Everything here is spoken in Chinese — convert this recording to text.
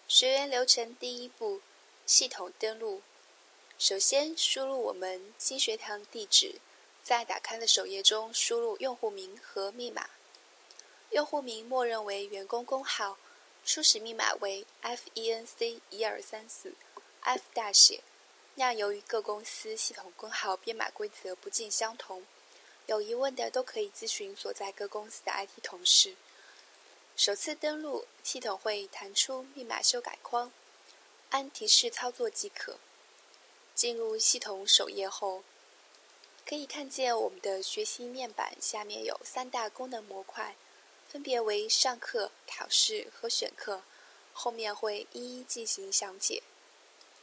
学员流程第一步，系统登录。首先输入我们新学堂地址，在打开的首页中输入用户名和密码。用户名默认为员工工号，初始密码为 FENC1234，F 大写。那由于各公司系统工号编码规则不尽相同，有疑问的都可以咨询所在各公司的 IT 同事。首次登录，系统会弹出密码修改框，按提示操作即可。进入系统首页后，可以看见我们的学习面板下面有3大功能模块，分别为上课、考试和选课，后面会一一进行详解。